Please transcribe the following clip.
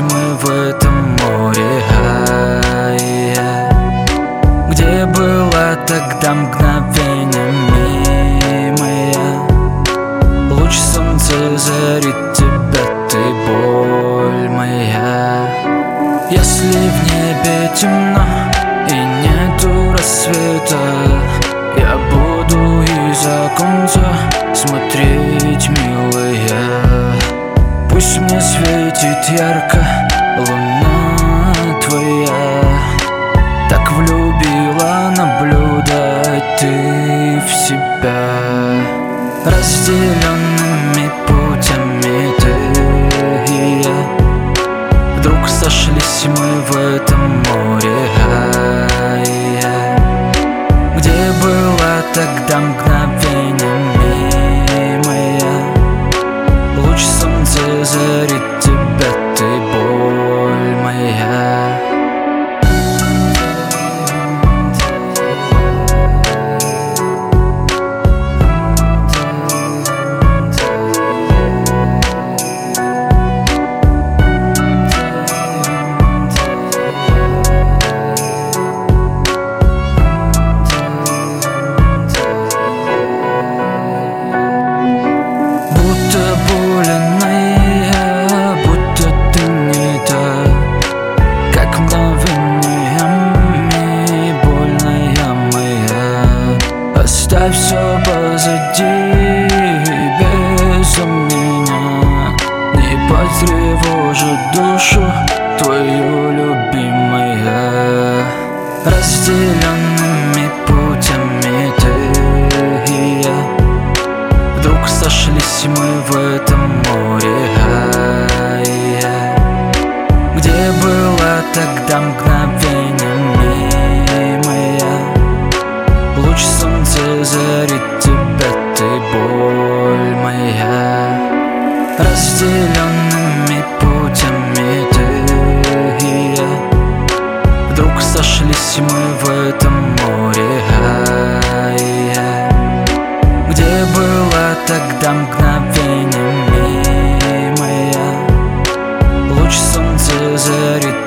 мы в этом море, где была тогда мгновениями моя. Луч солнца зарит тебя, ты боль моя. Если в небе темно и нету рассвета, я буду из оконца смотреть, милая. Пусть мне светит ярко луна твоя. Так влюбила наблюдать ты в себя. Разделенными путями ты и я, вдруг сошлись мы в этом море, где была тогда мгновениями моя. Луч солнца зарит тебя, ты боль моя. Оставь все позади, без сомнения. Не потревожит душу твою, любимая. Разделенными путями ты и я, вдруг сошлись мы в этом море, где была тогда мгновениями моя. Луч солнца зарит тебя, ты боль моя. Разделенными путями ты и я, вдруг сошлись мы в этом море, где была тогда мгновениями моя. Луч солнца зарит